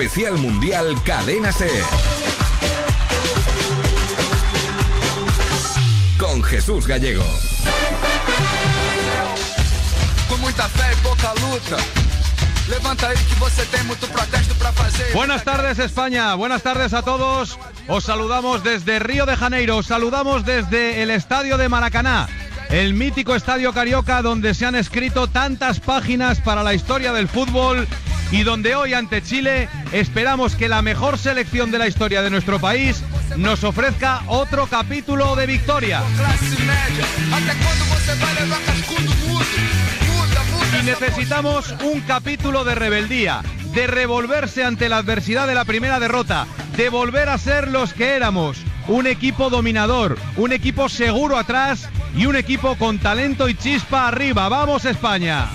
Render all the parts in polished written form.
Especial Mundial Cadena SER. Con Jesús Gallego. Con mucha fe y poca lucha. Levanta ahí que você tem mucho protesto para hacer. Buenas tardes, España. Buenas tardes a todos. Os saludamos desde Río de Janeiro. Os saludamos desde el estadio de Maracaná, el mítico estadio carioca donde se han escrito tantas páginas para la historia del fútbol y donde hoy ante Chile esperamos que la mejor selección de la historia de nuestro país nos ofrezca otro capítulo de victoria. Y necesitamos un capítulo de rebeldía, de revolverse ante la adversidad de la primera derrota, de volver a ser los que éramos, un equipo dominador, un equipo seguro atrás y un equipo con talento y chispa arriba. ¡Vamos, España!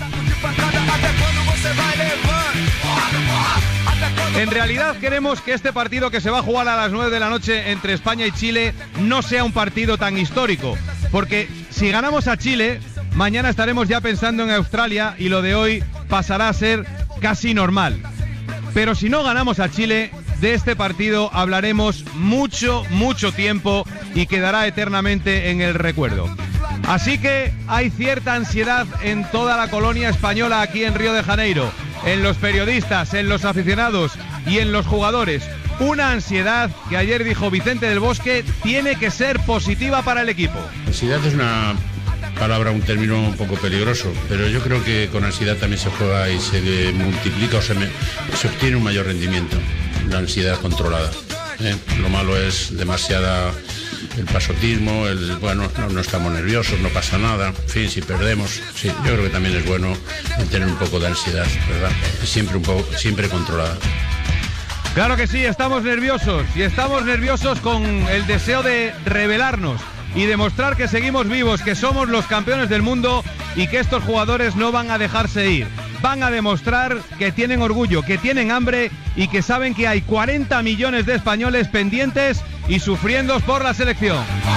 En realidad queremos que este partido que se va a jugar a las 9 de la noche entre España y Chile no sea un partido tan histórico, porque si ganamos a Chile, mañana estaremos ya pensando en Australia y lo de hoy pasará a ser casi normal. Pero si no ganamos a Chile, de este partido hablaremos mucho tiempo y quedará eternamente en el recuerdo. Así que hay cierta ansiedad en toda la colonia española aquí en Río de Janeiro, en los periodistas, en los aficionados y en los jugadores. Una ansiedad que ayer dijo Vicente del Bosque tiene que ser positiva para el equipo. Ansiedad es una palabra, un término un poco peligroso, pero yo creo que con ansiedad también se juega y se multiplica o se obtiene un mayor rendimiento. La ansiedad controlada. Lo malo es demasiada el pasotismo, no estamos nerviosos, no pasa nada, en fin, si perdemos, sí, yo creo que también es bueno tener un poco de ansiedad, ¿verdad? Siempre controlada. Claro que sí, estamos nerviosos y estamos nerviosos con el deseo de rebelarnos y demostrar que seguimos vivos, que somos los campeones del mundo y que estos jugadores no van a dejarse ir. Van a demostrar que tienen orgullo, que tienen hambre y que saben que hay 40 millones de españoles pendientes y sufriendo por la selección.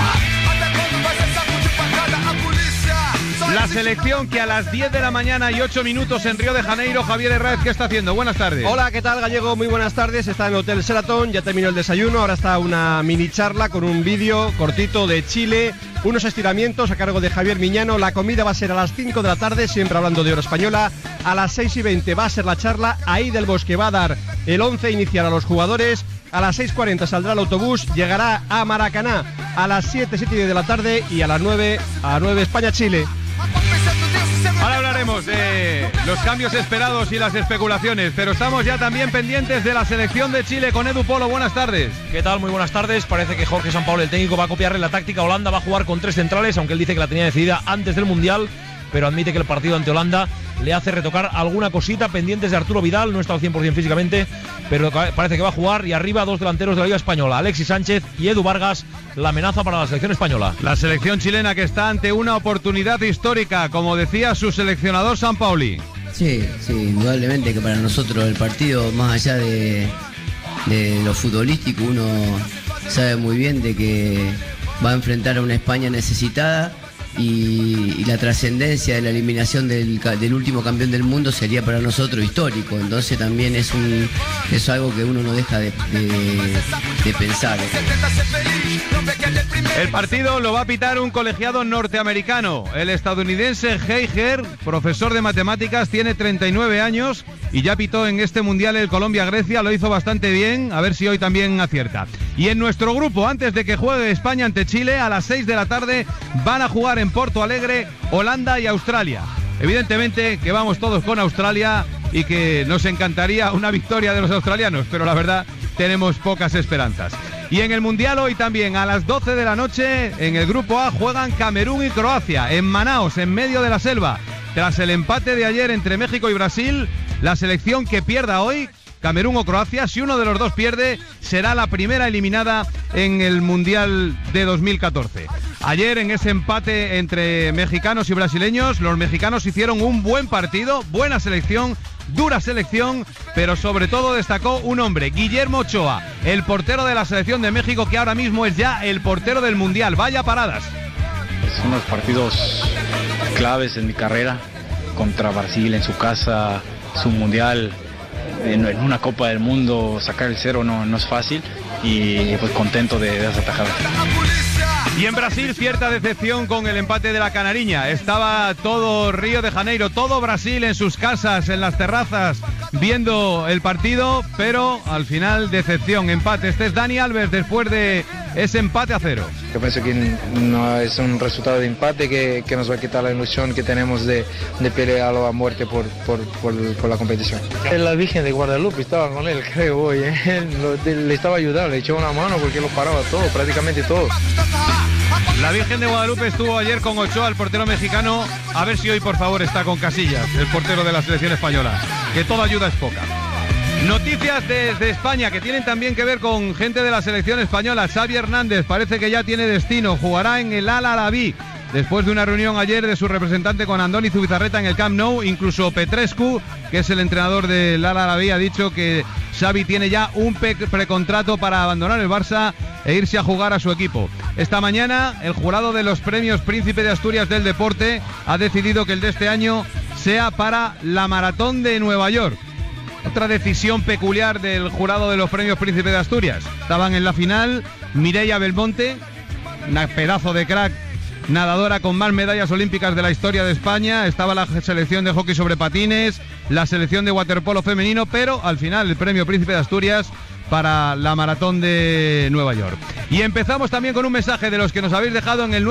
La selección que a las 10 de la mañana y 8 minutos en Río de Janeiro, Javier Herráez, ¿qué está haciendo? Buenas tardes. Hola, ¿qué tal, Gallego? Muy buenas tardes. Está en el Hotel Sheraton, ya terminó el desayuno, ahora está una mini charla con un vídeo cortito de Chile, unos estiramientos a cargo de Javier Miñano. La comida va a ser a las 5 de la tarde, siempre hablando de hora española. A las 6:20 va a ser la charla, ahí del Bosque va a dar el 11 inicial a los jugadores. A las 6:40 saldrá el autobús, llegará a Maracaná a las 7:10 de la tarde y a las 9 España-Chile. Ahora hablaremos de los cambios esperados y las especulaciones, pero estamos ya también pendientes de la selección de Chile con Edu Polo. Buenas tardes. ¿Qué tal? Muy buenas tardes. Parece que Jorge Sampaoli, el técnico, va a copiarle la táctica a Holanda. Va a jugar con 3 centrales, aunque él dice que la tenía decidida antes del Mundial, pero admite que el partido ante Holanda le hace retocar alguna cosita, pendientes de Arturo Vidal. No está al 100% físicamente, pero parece que va a jugar. Y arriba 2 delanteros de la Liga Española, Alexis Sánchez y Edu Vargas, la amenaza para la selección española. La selección chilena que está ante una oportunidad histórica, como decía su seleccionador Sampaoli. Sí, indudablemente que para nosotros el partido, más allá de lo futbolístico, uno sabe muy bien de que va a enfrentar a una España necesitada. Y la trascendencia de la eliminación del último campeón del mundo sería para nosotros histórico, entonces también es algo que uno no deja de pensar. El partido lo va a pitar un colegiado norteamericano, el estadounidense Heiger, profesor de matemáticas, tiene 39 años y ya pitó en este mundial el Colombia-Grecia, lo hizo bastante bien, a ver si hoy también acierta. Y en nuestro grupo, antes de que juegue España ante Chile, a las 6 de la tarde van a jugar en Porto Alegre Holanda y Australia. Evidentemente que vamos todos con Australia y que nos encantaría una victoria de los australianos, pero la verdad tenemos pocas esperanzas. Y en el Mundial hoy también a las 12 de la noche en el grupo A juegan Camerún y Croacia en Manaos, en medio de la selva. Tras el empate de ayer entre México y Brasil, la selección que pierda hoy, Camerún o Croacia, si uno de los dos pierde, será la primera eliminada en el Mundial de 2014. Ayer en ese empate entre mexicanos y brasileños, los mexicanos hicieron un buen partido, buena selección, dura selección, pero sobre todo destacó un hombre, Guillermo Ochoa, el portero de la selección de México, que ahora mismo es ya el portero del Mundial. Vaya paradas. Son los partidos claves en mi carrera, contra Brasil en su casa, su Mundial. en una Copa del Mundo sacar el 0 no es fácil y pues contento de esa tajada. Y en Brasil, cierta decepción con el empate de la Canariña. Estaba todo Río de Janeiro, todo Brasil en sus casas, en las terrazas, viendo el partido, pero al final decepción, empate. Este es Dani Alves después de ese empate a 0. Yo pienso que no es un resultado de empate que nos va a quitar la ilusión que tenemos de pelearlo a muerte por la competición. La Virgen de Guadalupe estaba con él, creo hoy. Le estaba ayudando, le echó una mano porque lo paraba todo, prácticamente todo. La Virgen de Guadalupe estuvo ayer con Ochoa, el portero mexicano. A ver si hoy, por favor, está con Casillas, el portero de la selección española. Que toda ayuda es poca. Noticias desde España que tienen también que ver con gente de la selección española. Xavi Hernández parece que ya tiene destino. Jugará en el Al-Arabi. Después de una reunión ayer de su representante con Andoni Zubizarreta en el Camp Nou, incluso Petrescu, que es el entrenador del Al-Arabi, ha dicho que Xavi tiene ya un precontrato para abandonar el Barça e irse a jugar a su equipo. Esta mañana, el jurado de los premios Príncipe de Asturias del Deporte ha decidido que el de este año sea para la Maratón de Nueva York. Otra decisión peculiar del jurado de los premios Príncipe de Asturias. Estaban en la final Mireia Belmonte, una pedazo de crack, nadadora con más medallas olímpicas de la historia de España. Estaba la selección de hockey sobre patines, la selección de waterpolo femenino, pero al final el premio Príncipe de Asturias para la Maratón de Nueva York. Y empezamos también con un mensaje de los que nos habéis dejado en el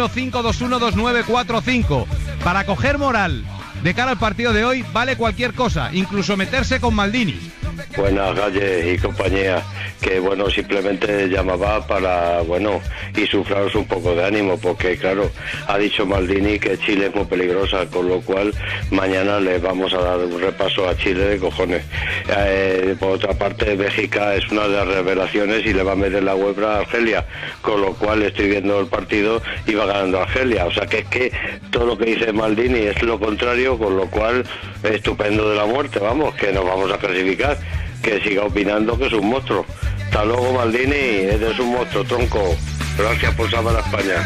915212945. Para coger moral de cara al partido de hoy vale cualquier cosa, incluso meterse con Maldini. Buenas, Galle y compañía, que bueno, simplemente llamaba para, bueno, insuflaros un poco de ánimo, porque claro, ha dicho Maldini que Chile es muy peligrosa, con lo cual mañana le vamos a dar un repaso a Chile de cojones. Por otra parte, Bélgica es una de las revelaciones y le va a meter la huebra a Argelia, con lo cual estoy viendo el partido y va ganando Argelia, o sea que es que todo lo que dice Maldini es lo contrario, con lo cual estupendo de la muerte, vamos, que nos vamos a clasificar. Que siga opinando que es un monstruo. Hasta luego, Maldini, eres un monstruo, tronco. Gracias por salvar a España.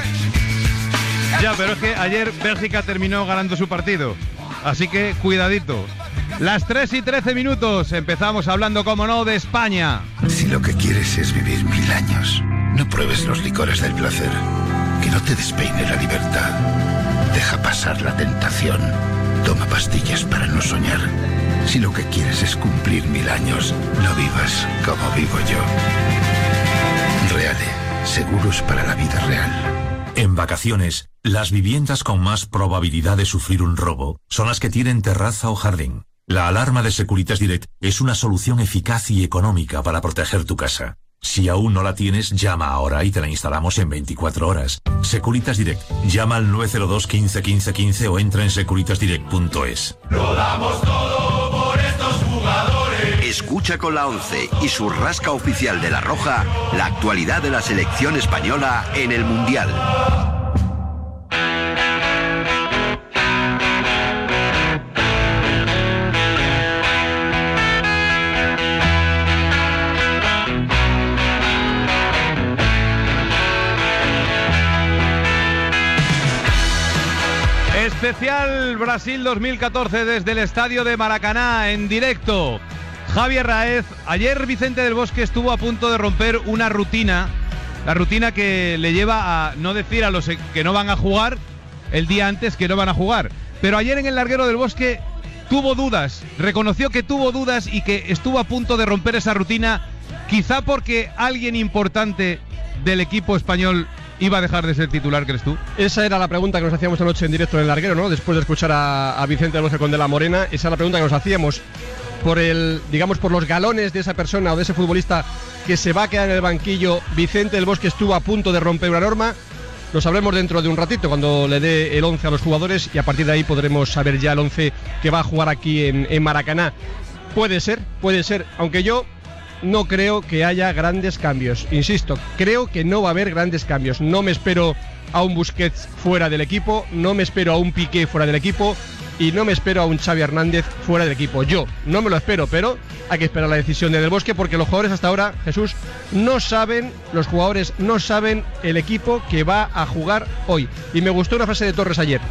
Ya, pero es que ayer Bélgica terminó ganando su partido, así que cuidadito. Las 3:13, empezamos hablando, como no, de España. Si lo que quieres es vivir 1000 años, no pruebes los licores del placer, que no te despeine la libertad. Deja pasar la tentación, toma pastillas para no soñar. Si lo que quieres es cumplir 1000 años, no vivas como vivo yo. Reale, seguros para la vida real. En vacaciones, las viviendas con más probabilidad de sufrir un robo son las que tienen terraza o jardín. La alarma de Securitas Direct es una solución eficaz y económica para proteger tu casa. Si aún no la tienes, llama ahora y te la instalamos en 24 horas. Securitas Direct. Llama al 902 15 15 15 o entra en securitasdirect.es. Lo damos todo por estos jugadores. Escucha con la 11 y su rasca oficial de La Roja la actualidad de la selección española en el Mundial. Especial Brasil 2014 desde el estadio de Maracaná en directo. Javier Raez. Ayer Vicente del Bosque estuvo a punto de romper una rutina, la rutina que le lleva a no decir a los que no van a jugar el día antes que no van a jugar. Pero ayer en el larguero del Bosque tuvo dudas, reconoció que tuvo dudas y que estuvo a punto de romper esa rutina, quizá porque alguien importante del equipo español iba a dejar de ser titular, ¿crees tú? Esa era la pregunta que nos hacíamos anoche en directo en el larguero, ¿no? Después de escuchar a Vicente del Bosque con De la Morena, esa es la pregunta que nos hacíamos por por los galones de esa persona o de ese futbolista que se va a quedar en el banquillo. Vicente del Bosque estuvo a punto de romper una norma. Lo sabremos dentro de un ratito cuando le dé el 11 a los jugadores y a partir de ahí podremos saber ya el 11 que va a jugar aquí en Maracaná. Puede ser, aunque yo no creo que haya grandes cambios. Insisto, creo que no va a haber grandes cambios. No me espero a un Busquets fuera del equipo, no me espero a un Piqué fuera del equipo y no me espero a un Xavi Hernández fuera del equipo. Yo no me lo espero, pero hay que esperar la decisión de Del Bosque porque los jugadores hasta ahora, Jesús, los jugadores no saben el equipo que va a jugar hoy. Y me gustó una frase de Torres ayer.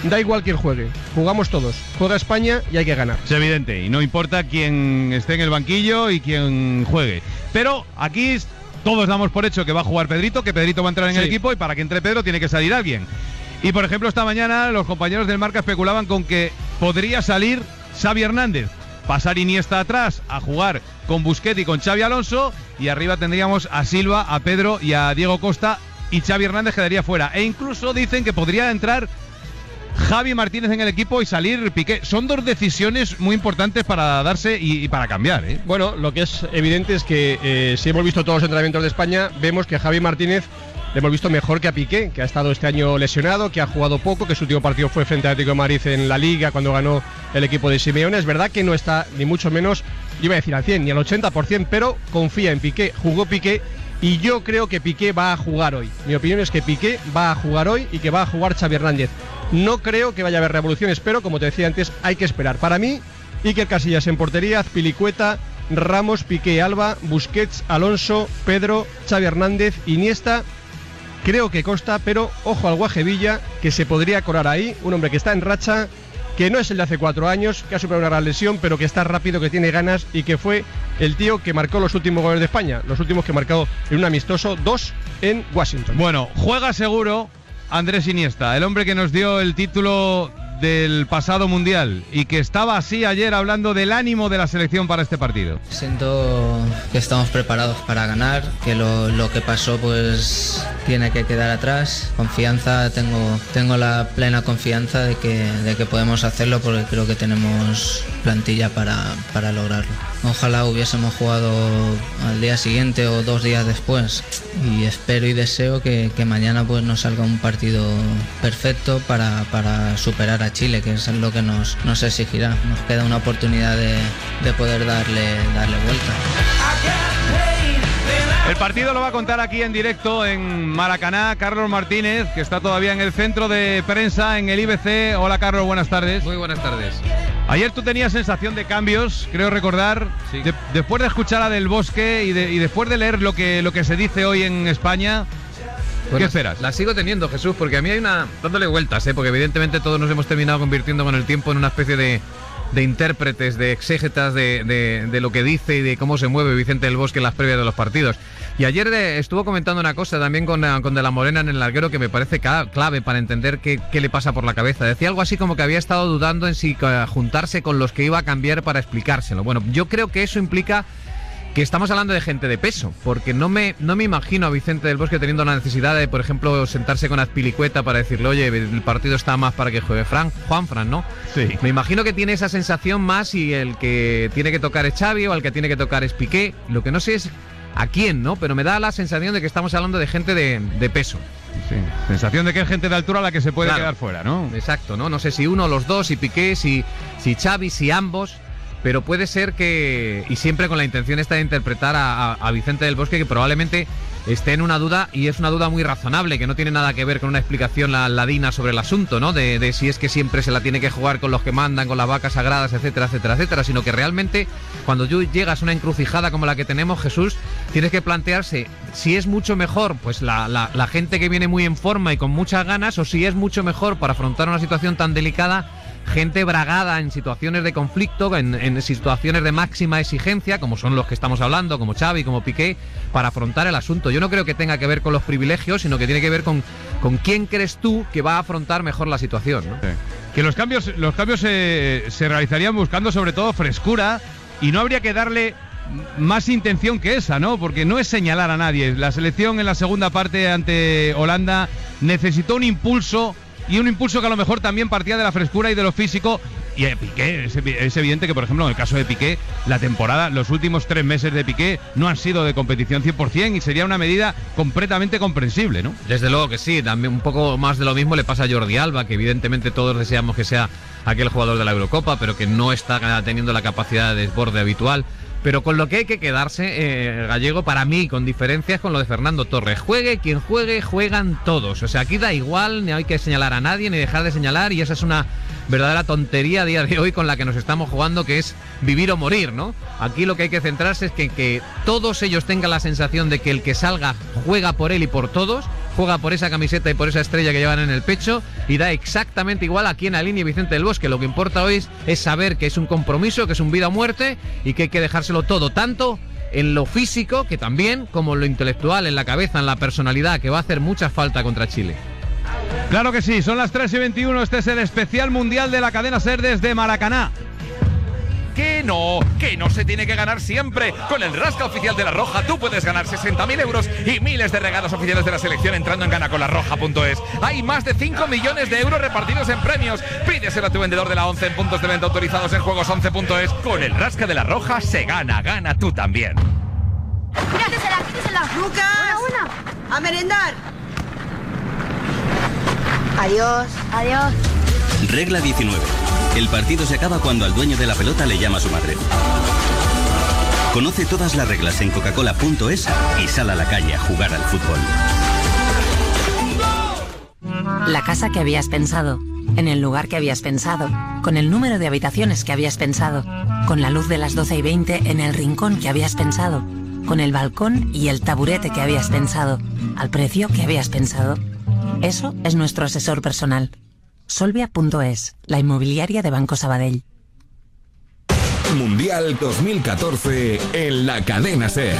da igual quién juegue, jugamos todos, juega España y hay que ganar. Es evidente, y no importa quién esté en el banquillo y quién juegue. Pero aquí todos damos por hecho que va a jugar Pedrito, que Pedrito va a entrar en el equipo, y para que entre Pedro tiene que salir alguien. Y por ejemplo, esta mañana los compañeros del Marca especulaban con que podría salir Xavi Hernández, pasar Iniesta atrás a jugar con Busquets y con Xavi Alonso, y arriba tendríamos a Silva, a Pedro y a Diego Costa, y Xavi Hernández quedaría fuera. E incluso dicen que podría entrar Javi Martínez en el equipo y salir Piqué. Son dos decisiones muy importantes para darse y para cambiar, ¿eh? Bueno, lo que es evidente es que si hemos visto todos los entrenamientos de España, vemos que a Javi Martínez le hemos visto mejor que a Piqué, que ha estado este año lesionado, que ha jugado poco, que su último partido fue frente al Atlético de Madrid en la Liga cuando ganó el equipo de Simeone. Es verdad que no está ni mucho menos, iba a decir al 100 ni al 80%, pero confía en Piqué. Jugó Piqué y yo creo que Piqué va a jugar hoy. Mi opinión es que Piqué va a jugar hoy y que va a jugar Xavi Hernández. No creo que vaya a haber revoluciones, pero como te decía antes, hay que esperar. Para mí, Iker Casillas en portería, Azpilicueta, Ramos, Piqué, Alba, Busquets, Alonso, Pedro, Xavi Hernández, Iniesta. Creo que Costa, pero ojo al Guajevilla, que se podría colar ahí, un hombre que está en racha, que no es el de hace 4 años, que ha superado una gran lesión, pero que está rápido, que tiene ganas y que fue el tío que marcó los últimos goles de España, los últimos que marcó en un amistoso, 2 en Washington. Bueno, juega seguro Andrés Iniesta, el hombre que nos dio el título del pasado Mundial y que estaba así ayer hablando del ánimo de la selección para este partido. Siento que estamos preparados para ganar, que lo que pasó pues tiene que quedar atrás. Confianza, tengo la plena confianza de que podemos hacerlo, porque creo que tenemos plantilla para lograrlo. Ojalá hubiésemos jugado al día siguiente o 2 días después, y espero y deseo que mañana pues nos salga un partido perfecto para superar a Chile, que es lo que nos exigirá. Nos queda una oportunidad de poder darle vuelta. El partido lo va a contar aquí en directo en Maracaná Carlos Martínez, que está todavía en el centro de prensa en el IBC. Hola Carlos, buenas tardes. Muy buenas tardes. Ayer tú tenías sensación de cambios, creo recordar, sí. Después de escuchar a Del Bosque y después de leer lo que se dice hoy en España. Pues ¿qué esperas? La sigo teniendo, Jesús, porque a mí hay dándole vueltas, porque evidentemente todos nos hemos terminado convirtiendo con el tiempo en una especie de intérpretes, de exégetas de lo que dice y de cómo se mueve Vicente Del Bosque en las previas de los partidos. Y ayer estuvo comentando una cosa también con De la Morena en el larguero que me parece clave para entender qué le pasa por la cabeza. Decía algo así como que había estado dudando en si juntarse con los que iba a cambiar para explicárselo. Bueno, yo creo que eso implica que estamos hablando de gente de peso, porque no me imagino a Vicente Del Bosque teniendo la necesidad de, por ejemplo, sentarse con Azpilicueta para decirle, oye, el partido está más para que juegue Juanfran, ¿no? Sí. Me imagino que tiene esa sensación más, y el que tiene que tocar es Xavi o el que tiene que tocar es Piqué. Lo que no sé es a quién, ¿no? Pero me da la sensación de que estamos hablando de gente de peso. Sí, sensación de que es gente de altura la que se puede quedar fuera, ¿no? Exacto, ¿no? No sé si uno, los dos, si Piqué, si Xavi, si ambos. Pero puede ser que, y siempre con la intención esta de interpretar a Vicente Del Bosque, que probablemente esté en una duda, y es una duda muy razonable, que no tiene nada que ver con una explicación ladina sobre el asunto, ¿no? De si es que siempre se la tiene que jugar con los que mandan, con las vacas sagradas, etcétera, etcétera, etcétera, sino que realmente cuando tú llegas a una encrucijada como la que tenemos, Jesús, tienes que plantearse si es mucho mejor pues la gente que viene muy en forma y con muchas ganas, o si es mucho mejor para afrontar una situación tan delicada gente bragada en situaciones de conflicto, en situaciones de máxima exigencia, como son los que estamos hablando, como Xavi, como Piqué, para afrontar el asunto. Yo no creo que tenga que ver con los privilegios, sino que tiene que ver con quién crees tú que va a afrontar mejor la situación, ¿no? Sí. Que los cambios se realizarían buscando sobre todo frescura, y no habría que darle más intención que esa, ¿no? Porque no es señalar a nadie. La selección en la segunda parte ante Holanda necesitó un impulso, y un impulso que a lo mejor también partía de la frescura y de lo físico. Y Piqué, es evidente que, por ejemplo, en el caso de Piqué, la temporada, los últimos 3 meses de Piqué no han sido de competición 100%, y sería una medida completamente comprensible, ¿no? Desde luego que sí. También un poco más de lo mismo le pasa a Jordi Alba, que evidentemente todos deseamos que sea aquel jugador de la Eurocopa, pero que no está teniendo la capacidad de desborde habitual. Pero con lo que hay que quedarse, Gallego, para mí, con diferencias, con lo de Fernando Torres. Juegue quien juegue, juegan todos. O sea, aquí da igual, ni hay que señalar a nadie, ni dejar de señalar, y esa es una verdadera tontería a día de hoy con la que nos estamos jugando, que es vivir o morir, ¿no? Aquí lo que hay que centrarse es que todos ellos tengan la sensación de que el que salga juega por él y por todos, juega por esa camiseta y por esa estrella que llevan en el pecho, y da exactamente igual a quién alinee Vicente del Bosque. Lo que importa hoy es saber que es un compromiso, que es un vida o muerte, y que hay que dejárselo todo, tanto en lo físico, que también, como en lo intelectual, en la cabeza, en la personalidad, que va a hacer mucha falta contra Chile. Claro que sí, son las 3:21, este es el especial mundial de la cadena SER desde Maracaná. Que no se tiene que ganar siempre. Con el Rasca Oficial de La Roja tú puedes ganar 60.000 euros y miles de regalos oficiales de la selección entrando en ganaconlarroja.es. Hay más de 5 millones de euros repartidos en premios. Pídeselo a tu vendedor de la 11 en puntos de venta autorizados en juegos11.es. Con el Rasca de La Roja se gana tú también. Quítesela. Lucas. Buena. A merendar. Adiós. Regla 19. El partido se acaba cuando al dueño de la pelota le llama su madre. Conoce todas las reglas en coca-cola.es y sal a la calle a jugar al fútbol. La casa que habías pensado, en el lugar que habías pensado, con el número de habitaciones que habías pensado, con la luz de las 12:20 en el rincón que habías pensado, con el balcón y el taburete que habías pensado, al precio que habías pensado. Eso es nuestro asesor personal. Solvia.es, la inmobiliaria de Banco Sabadell. Mundial 2014 en la cadena SER.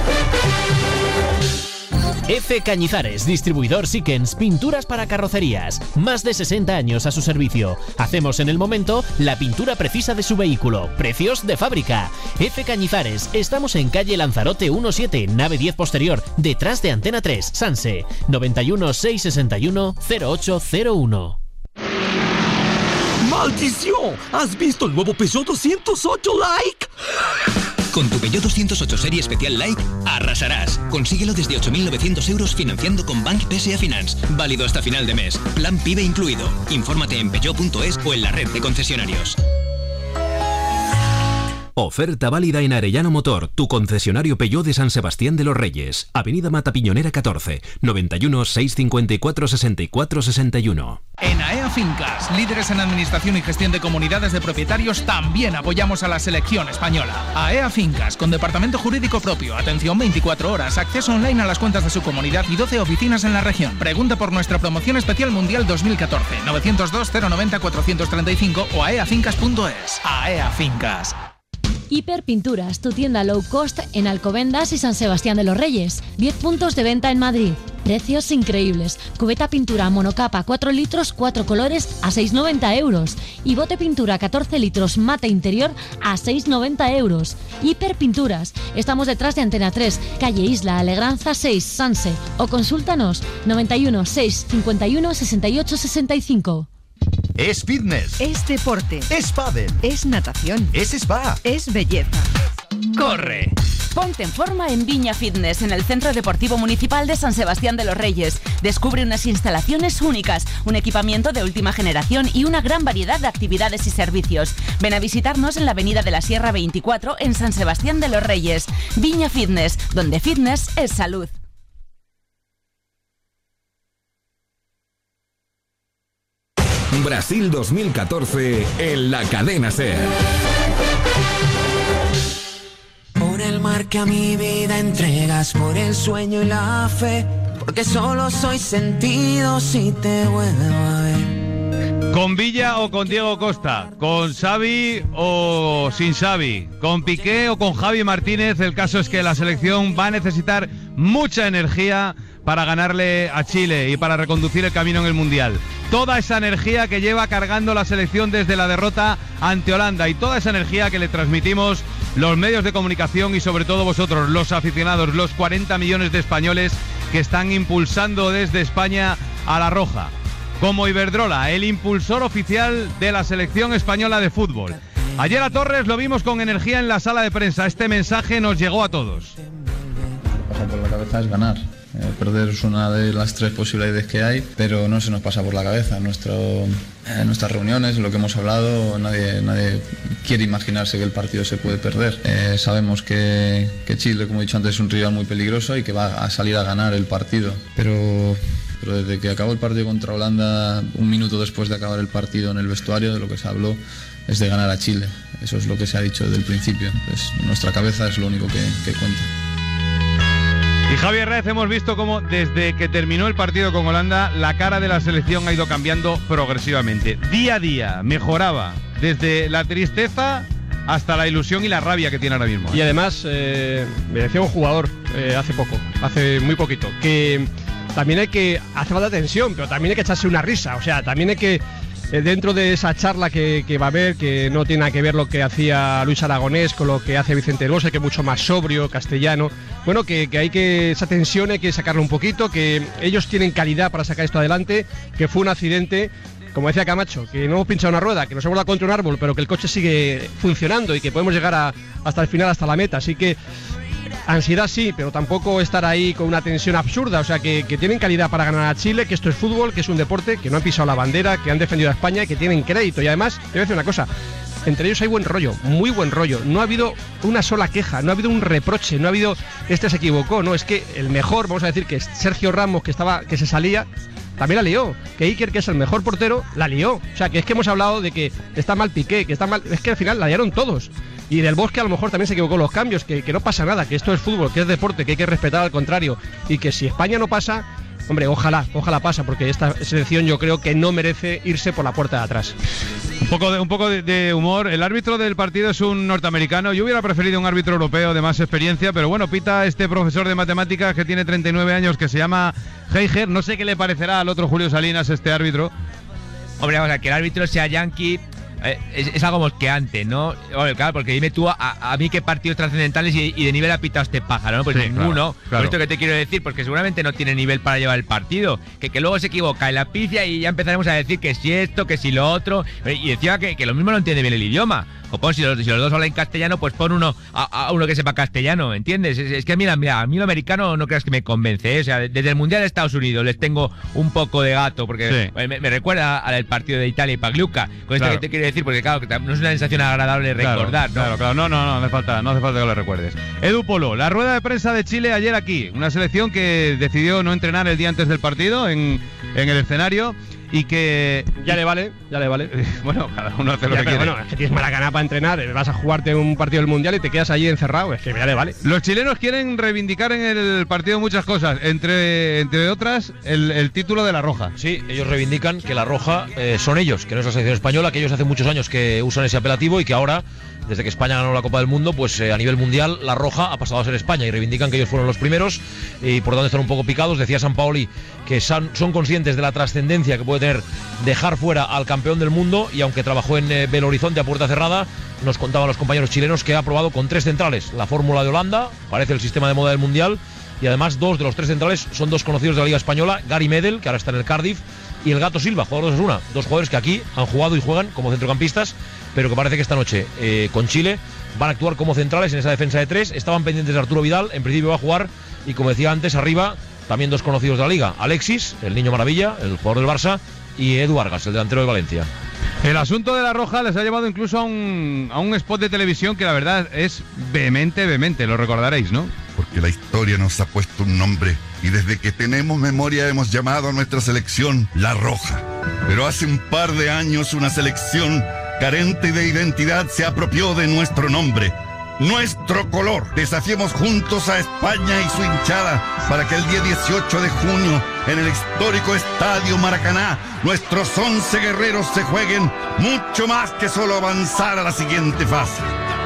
F. Cañizares, distribuidor Sickens, pinturas para carrocerías. Más de 60 años a su servicio. Hacemos en el momento la pintura precisa de su vehículo. Precios de fábrica. F. Cañizares, estamos en calle Lanzarote 17, nave 10 posterior, detrás de Antena 3, Sanse. 91 661 0801. ¡Maldición! ¿Has visto el nuevo Peugeot 208 Like? Con tu Peugeot 208 Serie Especial Like, arrasarás. Consíguelo desde 8.900 euros financiando con Bank PSA Finance. Válido hasta final de mes. Plan PIBE incluido. Infórmate en peugeot.es o en la red de concesionarios. Oferta válida en Arellano Motor, tu concesionario Peugeot de San Sebastián de los Reyes. Avenida Matapiñonera 14, 91 654 64 61. En AEA Fincas, líderes en administración y gestión de comunidades de propietarios, también apoyamos a la selección española. AEA Fincas, con departamento jurídico propio, atención 24 horas, acceso online a las cuentas de su comunidad y 12 oficinas en la región. Pregunta por nuestra promoción especial mundial 2014, 902 090 435 o aeafincas.es. AEA Fincas. Hiperpinturas, tu tienda low cost en Alcobendas y San Sebastián de los Reyes. 10 puntos de venta en Madrid. Precios increíbles. Cubeta pintura monocapa 4 litros, 4 colores a 6,90 euros. Y bote pintura 14 litros mate interior a 6,90 euros. Hiperpinturas. Estamos detrás de Antena 3, calle Isla Alegranza 6, Sanse. O consúltanos 91 6 51 68 65. Es fitness. Es deporte. Es pádel. Es natación. Es spa. Es belleza. ¡Corre! Ponte en forma en Viña Fitness, en el Centro Deportivo Municipal de San Sebastián de los Reyes. Descubre unas instalaciones únicas, un equipamiento de última generación y una gran variedad de actividades y servicios. Ven a visitarnos en la Avenida de la Sierra 24 en San Sebastián de los Reyes. Viña Fitness, donde fitness es salud. Brasil 2014 en la cadena SER. Por el mar que a mi vida entregas, por el sueño y la fe, porque solo soy sentido si te vuelvo a ver. ¿Con Villa o con Diego Costa? ¿Con Xavi o sin Xavi? ¿Con Piqué o con Javi Martínez? El caso es que la selección va a necesitar mucha energía para ganarle a Chile y para reconducir el camino en el Mundial. Toda esa energía que lleva cargando la selección desde la derrota ante Holanda y toda esa energía que le transmitimos los medios de comunicación y sobre todo vosotros, los aficionados, los 40 millones de españoles que están impulsando desde España a la Roja. Como Iberdrola, el impulsor oficial de la selección española de fútbol. Ayer a Torres lo vimos con energía en la sala de prensa. Este mensaje nos llegó a todos. Pasa por la cabeza es ganar. Perder es una de las 3 posibilidades que hay, pero no se nos pasa por la cabeza. En nuestras reuniones, en lo que hemos hablado, nadie quiere imaginarse que el partido se puede perder. Sabemos que Chile, como he dicho antes, es un rival muy peligroso y que va a salir a ganar el partido. Pero desde que acabó el partido contra Holanda, un minuto después de acabar el partido en el vestuario, de lo que se habló es de ganar a Chile. Eso es lo que se ha dicho desde el principio. Pues nuestra cabeza es lo único que cuenta. Y Javier Hernández, hemos visto cómo desde que terminó el partido con Holanda, la cara de la selección ha ido cambiando progresivamente. Día a día mejoraba, desde la tristeza hasta la ilusión y la rabia que tiene ahora mismo. Y además, me decía un jugador hace muy poquito, que también hace falta tensión, pero también hay que echarse una risa. O sea, también hay que, dentro de esa charla que va a haber, que no tiene nada que ver lo que hacía Luis Aragonés con lo que hace Vicente del Bosque, que es mucho más sobrio, castellano. Bueno, que esa tensión hay que sacarla un poquito, que ellos tienen calidad para sacar esto adelante, que fue un accidente. Como decía Camacho, que no hemos pinchado una rueda, que nos hemos dado contra un árbol, pero que el coche sigue funcionando y que podemos llegar hasta el final, hasta la meta. Así que ansiedad sí, pero tampoco estar ahí con una tensión absurda. O sea, que tienen calidad para ganar a Chile, que esto es fútbol, que es un deporte, que no han pisado la bandera, que han defendido a España y que tienen crédito. Y además, te voy a decir una cosa, entre ellos hay buen rollo, muy buen rollo. No ha habido una sola queja, no ha habido un reproche, no ha habido este se equivocó. No, es que el mejor, vamos a decir que Sergio Ramos, que se salía, también la lió. Que Iker, que es el mejor portero, la lió. O sea, que es que hemos hablado de que está mal Piqué, que está mal. Es que al final la liaron todos. Y Del Bosque a lo mejor también se equivocó en los cambios, que no pasa nada, que esto es fútbol, que es deporte, que hay que respetar al contrario. Y que si España no pasa, hombre, ojalá pasa, porque esta selección yo creo que no merece irse por la puerta de atrás. Un poco de humor. El árbitro del partido es un norteamericano. Yo hubiera preferido un árbitro europeo de más experiencia, pero bueno, pita este profesor de matemáticas que tiene 39 años, que se llama Heiger. No sé qué le parecerá al otro Julio Salinas, este árbitro. Hombre, vamos a ver, que el árbitro sea yanqui es algo mosqueante, ¿no? Bueno, claro, porque dime tú a mí qué partidos trascendentales y de nivel ha pitado este pájaro, ¿no? Pues sí, ninguno. Claro. Por esto que te quiero decir, porque seguramente no tiene nivel para llevar el partido. Que luego se equivoca en la pifia y ya empezaremos a decir que si esto, que si lo otro. Y decía que lo mismo no entiende bien el idioma. O pon, si los dos hablan castellano, pues pon uno a uno que sepa castellano, ¿entiendes? Es que mira, a mí lo americano no creas que me convence, ¿eh? O sea, desde el Mundial de Estados Unidos les tengo un poco de gato, porque sí, me recuerda al partido de Italia y Pagliuca. Con esto que te quiero decir, porque claro, que no es una sensación agradable recordar, ¿no? Claro, no hace falta que lo recuerdes. Edu Polo, la rueda de prensa de Chile ayer aquí, una selección que decidió no entrenar el día antes del partido en el escenario. Y que ya le vale. Bueno, cada uno hace lo que quiere. Bueno, es que tienes Maracaná para entrenar, vas a jugarte un partido del Mundial y te quedas allí encerrado, es que ya le vale. Los chilenos quieren reivindicar en el partido muchas cosas, entre otras el título de la Roja. Sí, ellos reivindican que la Roja son ellos, que no es la selección española, que ellos hace muchos años que usan ese apelativo y que ahora, desde que España ganó la Copa del Mundo, pues a nivel mundial la Roja ha pasado a ser España y reivindican que ellos fueron los primeros y por tanto están un poco picados. Decía Sampaoli que son conscientes de la trascendencia que puede tener dejar fuera al campeón del mundo, y aunque trabajó en Belo Horizonte a puerta cerrada, nos contaban los compañeros chilenos que ha probado con 3 centrales la fórmula de Holanda, parece el sistema de moda del mundial, y además 2 de los 3 centrales son 2 conocidos de la Liga Española, Gary Medel, que ahora está en el Cardiff, y el Gato Silva, jugador de Osasuna, 2 jugadores que aquí han jugado y juegan como centrocampistas, pero que parece que esta noche con Chile van a actuar como centrales en esa defensa de 3. Estaban pendientes de Arturo Vidal, en principio va a jugar, y como decía antes, arriba también 2 conocidos de la Liga, Alexis, el niño maravilla, el jugador del Barça, y Edu Vargas, el delantero de Valencia. El asunto de la Roja les ha llevado incluso a un spot de televisión que la verdad es vehemente, lo recordaréis, ¿no? Porque la historia nos ha puesto un nombre y desde que tenemos memoria hemos llamado a nuestra selección La Roja. Pero hace un par de años una selección carente de identidad se apropió de nuestro nombre, nuestro color. Desafiemos juntos a España y su hinchada para que el día 18 de junio en el histórico Estadio Maracaná nuestros 11 guerreros se jueguen mucho más que solo avanzar a la siguiente fase.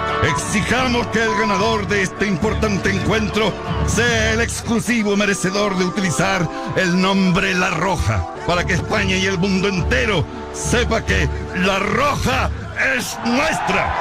Exijamos que el ganador de este importante encuentro sea el exclusivo merecedor de utilizar el nombre La Roja, para que España y el mundo entero sepa que La Roja es nuestra.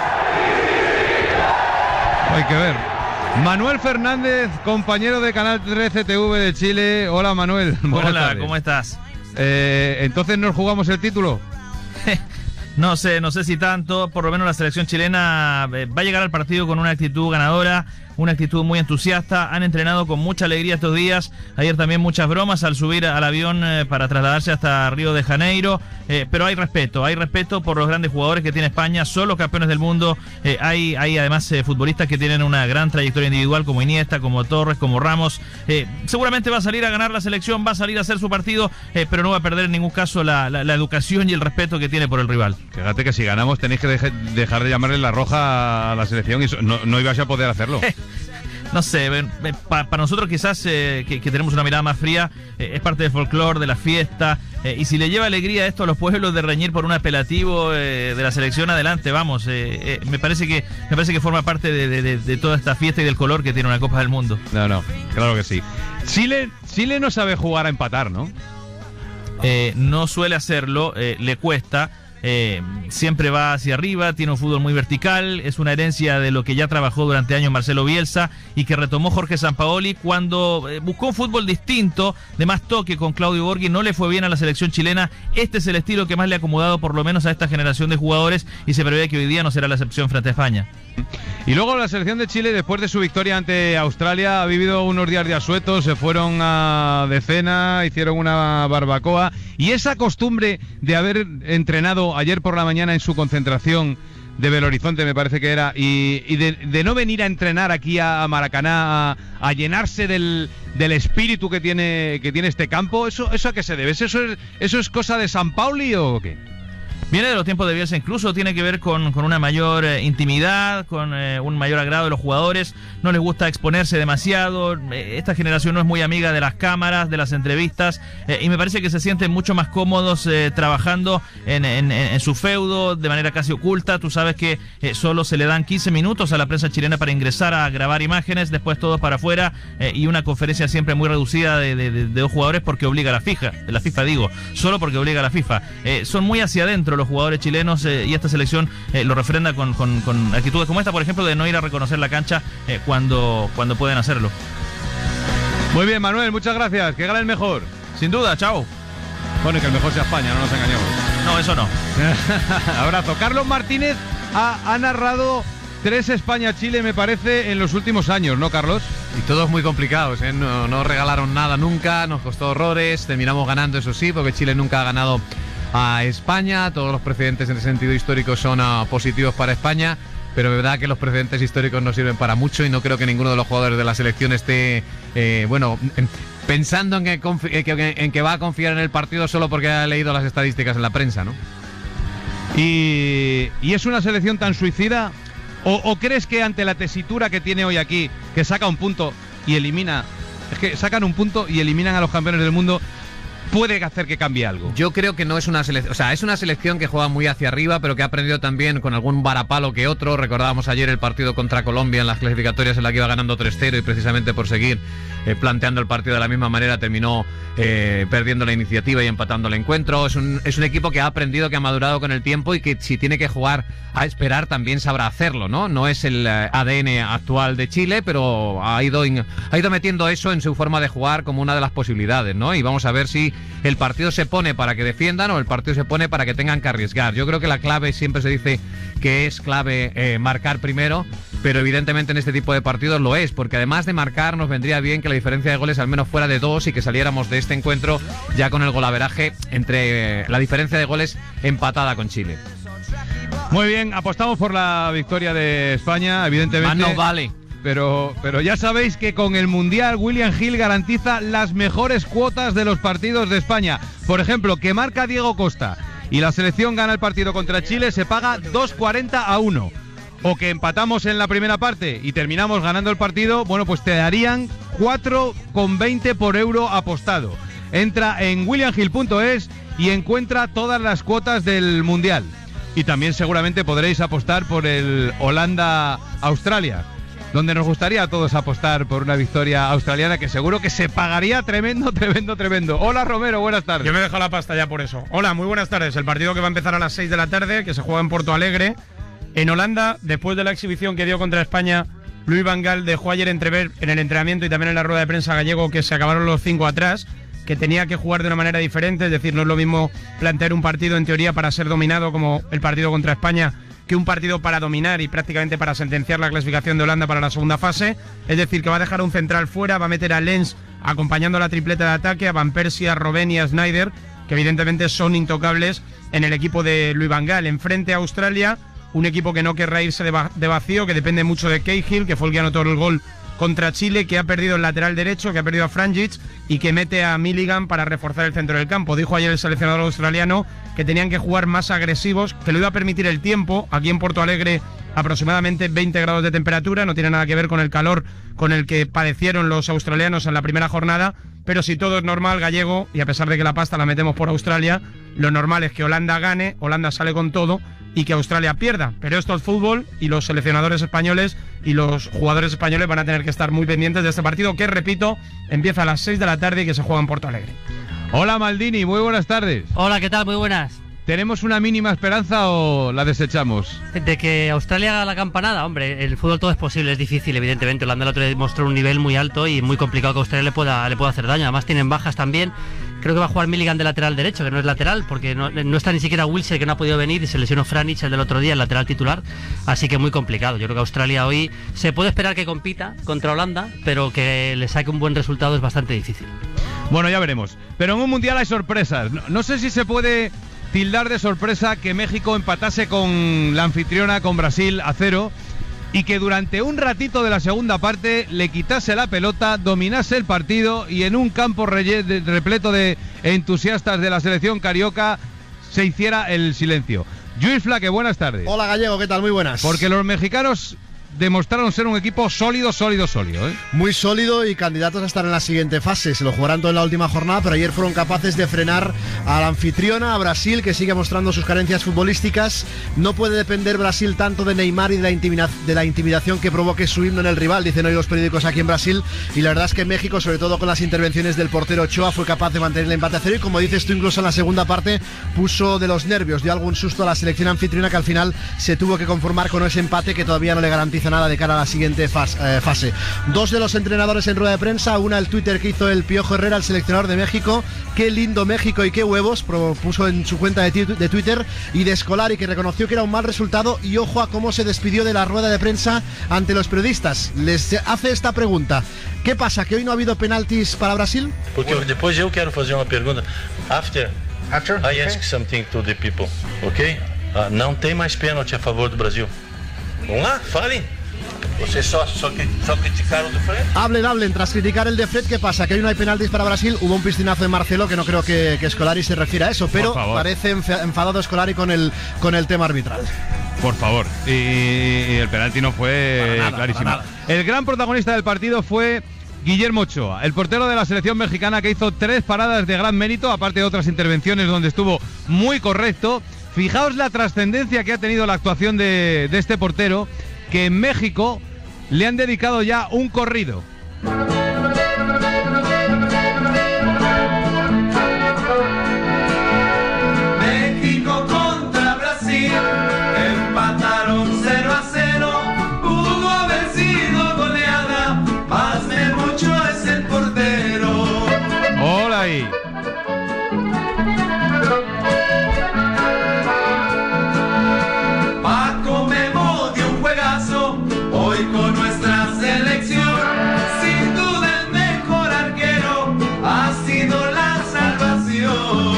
Hay que ver. Manuel Fernández, compañero de Canal 13 TV de Chile. Hola, Manuel. Buenas tardes. ¿Cómo estás? Entonces, ¿nos jugamos el título? No sé si tanto. Por lo menos la selección chilena va a llegar al partido con una actitud ganadora, una actitud muy entusiasta. Han entrenado con mucha alegría estos días. Ayer también muchas bromas al subir al avión para trasladarse hasta Río de Janeiro. Pero hay respeto por los grandes jugadores que tiene España. Son los campeones del mundo. Hay además futbolistas que tienen una gran trayectoria individual, como Iniesta, como Torres, como Ramos. Seguramente va a salir a ganar la selección, va a salir a hacer su partido, pero no va a perder en ningún caso la educación y el respeto que tiene por el rival. Fíjate que si ganamos tenéis que dejar de llamarle La Roja a la selección y no ibas a poder hacerlo. no sé, para nosotros quizás que tenemos una mirada más fría, es parte del folclore, de la fiesta, y si le lleva alegría esto a los pueblos de reñir por un apelativo de la selección, adelante, vamos. Me parece que forma parte de toda esta fiesta y del color que tiene una Copa del Mundo. No, claro que sí. Chile no sabe jugar a empatar, ¿no? No suele hacerlo, le cuesta. Siempre va hacia arriba, tiene un fútbol muy vertical, es una herencia de lo que ya trabajó durante años Marcelo Bielsa y que retomó Jorge Sampaoli cuando buscó un fútbol distinto, de más toque con Claudio Borghi. No le fue bien a la selección chilena. Este es el estilo que más le ha acomodado por lo menos a esta generación de jugadores y se prevé que hoy día no será la excepción frente a España. Y luego la selección de Chile, después de su victoria ante Australia, ha vivido unos días de asueto, se fueron de cena, hicieron una barbacoa, y esa costumbre de haber entrenado ayer por la mañana en su concentración de Belo Horizonte, me parece que era, y de no venir a entrenar aquí a Maracaná, a llenarse del espíritu que tiene este campo, ¿eso a qué se debe? ¿Eso es cosa de Sampaoli o qué? Viene de los tiempos de Bielsa, incluso tiene que ver con una mayor intimidad, con un mayor agrado de los jugadores. No les gusta exponerse demasiado. Esta generación no es muy amiga de las cámaras, de las entrevistas, y me parece que se sienten mucho más cómodos trabajando en su feudo de manera casi oculta. Tú sabes que solo se le dan 15 minutos a la prensa chilena para ingresar a grabar imágenes, después todos para afuera, y una conferencia siempre muy reducida de dos jugadores porque obliga a la FIFA, solo porque obliga a la FIFA. Son muy hacia adentro los jugadores chilenos, y esta selección lo refrenda con actitudes como esta, por ejemplo, de no ir a reconocer la cancha cuando pueden hacerlo. Muy bien, Manuel, muchas gracias. Que gane el mejor. Sin duda, chao. Bueno, y que el mejor sea España, no nos engañemos. No, eso no. Abrazo. Carlos Martínez ha narrado 3 España-Chile, me parece, en los últimos años, ¿no, Carlos? Y todos muy complicados, ¿eh? No regalaron nada nunca, nos costó horrores, terminamos ganando, eso sí, porque Chile nunca ha ganado a España. Todos los precedentes en ese sentido histórico son positivos para España, pero es verdad que los precedentes históricos no sirven para mucho y no creo que ninguno de los jugadores de la selección esté pensando en que va a confiar en el partido solo porque ha leído las estadísticas en la prensa, ¿no? ¿Y es una selección tan suicida? ¿O crees que ante la tesitura que tiene hoy aquí, que saca un punto y elimina, es que sacan un punto y eliminan a los campeones del mundo, puede hacer que cambie algo? Yo creo que no es una selección, o sea, es una selección que juega muy hacia arriba, pero que ha aprendido también con algún varapalo que otro. Recordábamos ayer el partido contra Colombia en las clasificatorias, en la que iba ganando 3-0 y precisamente por seguir planteando el partido de la misma manera terminó perdiendo la iniciativa y empatando el encuentro. Es un equipo que ha aprendido, que ha madurado con el tiempo y que si tiene que jugar a esperar también sabrá hacerlo, ¿no? No es el ADN actual de Chile, pero ha ido metiendo eso en su forma de jugar como una de las posibilidades, ¿no? Y vamos a ver si el partido se pone para que defiendan o el partido se pone para que tengan que arriesgar. Yo creo que la clave, siempre se dice que es clave marcar primero, pero evidentemente en este tipo de partidos lo es, porque además de marcar nos vendría bien que la diferencia de goles al menos fuera de 2 y que saliéramos de este encuentro ya con el golaveraje entre la diferencia de goles empatada con Chile. Muy bien, apostamos por la victoria de España, evidentemente. Más no vale. Pero ya sabéis que con el Mundial William Hill garantiza las mejores cuotas de los partidos de España. Por ejemplo, que marca Diego Costa y la selección gana el partido contra Chile, se paga 2,40-1. O que empatamos en la primera parte y terminamos ganando el partido, bueno, pues te darían 4,20 por euro apostado. Entra en williamhill.es y encuentra todas las cuotas del Mundial. Y también seguramente podréis apostar por el Holanda-Australia, donde nos gustaría a todos apostar por una victoria australiana que seguro que se pagaría tremendo. Hola Romero, buenas tardes. Yo me he dejado la pasta ya por eso. Hola, muy buenas tardes. El partido que va a empezar a las 6 de la tarde, que se juega en Porto Alegre. En Holanda, después de la exhibición que dio contra España, Louis van Gaal dejó ayer entrever en el entrenamiento y también en la rueda de prensa gallego que se acabaron los 5 atrás, que tenía que jugar de una manera diferente, es decir, no es lo mismo plantear un partido en teoría para ser dominado como el partido contra España que un partido para dominar y prácticamente para sentenciar la clasificación de Holanda para la segunda fase. Es decir, que va a dejar un central fuera, va a meter a Lens acompañando a la tripleta de ataque, a Van Persie, a Robben y a Sneijder, que evidentemente son intocables en el equipo de Louis van Gaal. Enfrente a Australia, un equipo que no querrá irse de vacío, que depende mucho de Cahill, que fue el que anotó el gol contra Chile, que ha perdido el lateral derecho, que ha perdido a Franjic y que mete a Milligan para reforzar el centro del campo. Dijo ayer el seleccionador australiano que tenían que jugar más agresivos, que lo iba a permitir el tiempo. Aquí en Porto Alegre aproximadamente 20 grados de temperatura, no tiene nada que ver con el calor con el que padecieron los australianos en la primera jornada, pero si todo es normal, Gallego, y a pesar de que la pasta la metemos por Australia, lo normal es que Holanda gane, Holanda sale con todo y que Australia pierda, pero esto es fútbol y los seleccionadores españoles y los jugadores españoles van a tener que estar muy pendientes de este partido que, repito, empieza a las 6 de la tarde y que se juega en Porto Alegre. Hola Maldini, muy buenas tardes. Hola, ¿qué tal? Muy buenas. ¿Tenemos una mínima esperanza o la desechamos? De que Australia haga la campanada, hombre, el fútbol todo es posible, es difícil, evidentemente. Holanda el otro día demostró un nivel muy alto y muy complicado que Australia le pueda hacer daño. Además tienen bajas también. Creo que va a jugar Milligan de lateral derecho, que no es lateral, porque no está ni siquiera Wilshere, que no ha podido venir, y se lesionó Franic, el del otro día, el lateral titular. Así que muy complicado. Yo creo que Australia hoy se puede esperar que compita contra Holanda, pero que le saque un buen resultado es bastante difícil. Bueno, ya veremos. Pero en un mundial hay sorpresas. No sé si se puede tildar de sorpresa que México empatase con la anfitriona, con Brasil, a 0, y que durante un ratito de la segunda parte le quitase la pelota, dominase el partido y en un campo repleto de entusiastas de la selección carioca se hiciera el silencio. Lluís Flaque, buenas tardes. Hola Gallego, ¿qué tal? Muy buenas. Porque los mexicanos demostraron ser un equipo sólido, ¿eh? Muy sólido y candidatos a estar en la siguiente fase. Se lo jugarán todo en la última jornada, pero ayer fueron capaces de frenar a la anfitriona, a Brasil, que sigue mostrando sus carencias futbolísticas. No puede depender Brasil tanto de Neymar y de la intimidación que provoque su himno en el rival, dicen hoy los periódicos aquí en Brasil. Y la verdad es que México, sobre todo con las intervenciones del portero Ochoa, fue capaz de mantener el empate a 0 y, como dices tú, incluso en la segunda parte puso de los nervios, dio algún susto a la selección anfitriona, que al final se tuvo que conformar con ese empate que todavía no le garantiza nada de cara a la siguiente fase. Dos de los entrenadores en rueda de prensa, una el Twitter que hizo el Piojo Herrera, el seleccionador de México, qué lindo México y qué huevos, propuso en su cuenta de Twitter, y de Scolari, que reconoció que era un mal resultado, y ojo a cómo se despidió de la rueda de prensa ante los periodistas. Les hace esta pregunta: ¿qué pasa, que hoy no ha habido penaltis para Brasil? Porque depois eu quero fazer uma pergunta. After I ask something to the people, ok? Não tem mais pênalti a favor do Brasil. Vamos lá, falem. Vocês só criticaron de Fred. Hablen, tras criticar el de Fred, ¿qué pasa? Que hoy no hay penaltis para Brasil. Hubo un piscinazo de Marcelo, que no creo que Scolari se refiera a eso, pero parece enfadado Scolari con el tema arbitral. Por favor, y el penalti no fue clarísimo. El gran protagonista del partido fue Guillermo Ochoa, el portero de la selección mexicana, que hizo 3 paradas de gran mérito, aparte de otras intervenciones donde estuvo muy correcto. Fijaos la trascendencia que ha tenido la actuación de este portero, que en México le han dedicado ya un corrido. México contra Brasil, empataron 0-0, pudo haber sido goleada, más de mucho es el portero. Hola ahí. Hoy con nuestra selección, sin duda el mejor arquero ha sido la salvación.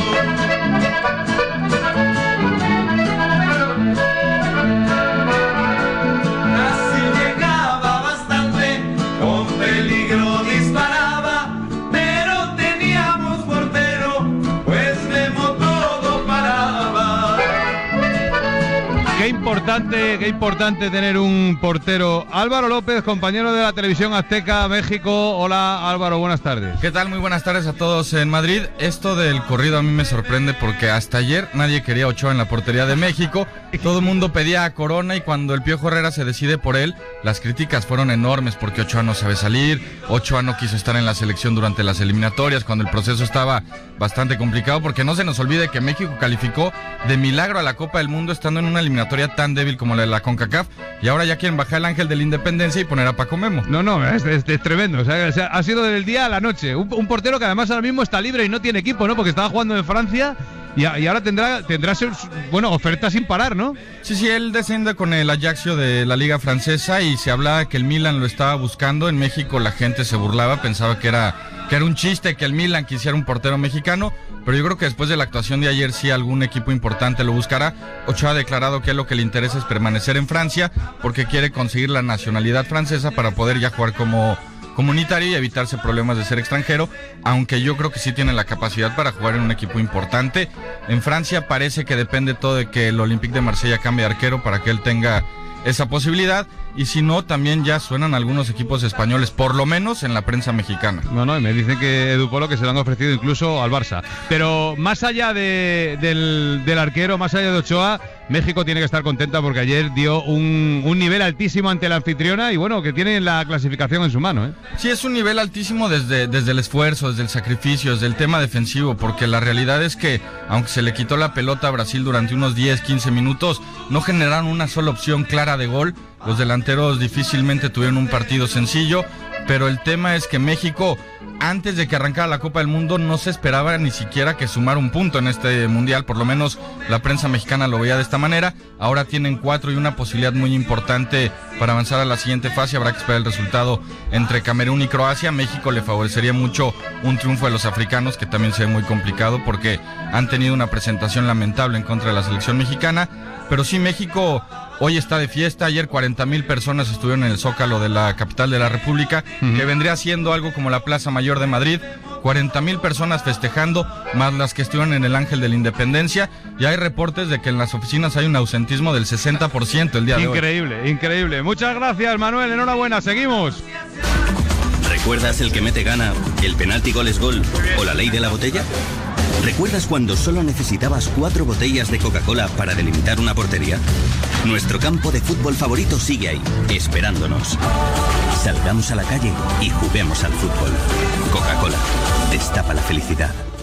Brasil llegaba bastante, con peligro disparaba, pero teníamos portero, pues Memo todo paraba. Qué importante tener un portero. Álvaro López, compañero de la televisión Azteca, México. Hola Álvaro, buenas tardes. ¿Qué tal? Muy buenas tardes a todos en Madrid. Esto del corrido a mí me sorprende porque hasta ayer nadie quería a Ochoa en la portería de México. Todo el mundo pedía a Corona, y cuando el Piojo Herrera se decide por él, las críticas fueron enormes porque Ochoa no sabe salir, Ochoa no quiso estar en la selección durante las eliminatorias cuando el proceso estaba bastante complicado, porque no se nos olvide que México calificó de milagro a la Copa del Mundo estando en una eliminatoria tan débil como la de la CONCACAF, y ahora ya quieren bajar el ángel de la independencia y poner a Paco Memo. No, es tremendo, o sea, ha sido del día a la noche, un portero que además ahora mismo está libre y no tiene equipo, ¿no? Porque estaba jugando en Francia y ahora tendrá ofertas sin parar, ¿no? Sí, él desciende con el Ajaccio de la Liga Francesa y se hablaba que el Milan lo estaba buscando. En México la gente se burlaba, pensaba que era un chiste que el Milan quisiera un portero mexicano, pero yo creo que después de la actuación de ayer sí algún equipo importante lo buscará. Ochoa ha declarado que lo que le interesa es permanecer en Francia porque quiere conseguir la nacionalidad francesa para poder ya jugar como comunitario y evitarse problemas de ser extranjero, aunque yo creo que sí tiene la capacidad para jugar en un equipo importante. En Francia parece que depende todo de que el Olympique de Marsella cambie de arquero para que él tenga esa posibilidad, y si no, también ya suenan algunos equipos españoles, por lo menos en la prensa mexicana. No, y me dicen que Edu Polo que se lo han ofrecido incluso al Barça. Pero más allá del arquero, más allá de Ochoa, México tiene que estar contenta porque ayer dio un nivel altísimo ante la anfitriona y bueno, que tiene la clasificación en su mano, ¿eh? Sí, es un nivel altísimo desde el esfuerzo, desde el sacrificio, desde el tema defensivo, porque la realidad es que, aunque se le quitó la pelota a Brasil durante unos 10-15 minutos, no generaron una sola opción clara de gol. Los delanteros difícilmente tuvieron un partido sencillo, pero el tema es que México, antes de que arrancara la Copa del Mundo, no se esperaba ni siquiera que sumara un punto en este Mundial, por lo menos la prensa mexicana lo veía de esta manera. Ahora tienen 4 y una posibilidad muy importante para avanzar a la siguiente fase. Habrá que esperar el resultado entre Camerún y Croacia. México le favorecería mucho un triunfo de los africanos, que también se ve muy complicado porque han tenido una presentación lamentable en contra de la selección mexicana. Pero sí, México hoy está de fiesta. Ayer 40,000 personas estuvieron en el Zócalo de la capital de la República, que vendría siendo algo como la Plaza Mayor de Madrid. 40,000 personas festejando, más las que estuvieron en el Ángel de la Independencia, y hay reportes de que en las oficinas hay un ausentismo del 60% el día de hoy. Increíble. Muchas gracias, Manuel, enhorabuena, seguimos. ¿Recuerdas el que mete gana, el penalti gol es gol o la ley de la botella? ¿Recuerdas cuando solo necesitabas 4 botellas de Coca-Cola para delimitar una portería? Nuestro campo de fútbol favorito sigue ahí, esperándonos. Salgamos a la calle y juguemos al fútbol. Coca-Cola, destapa la felicidad.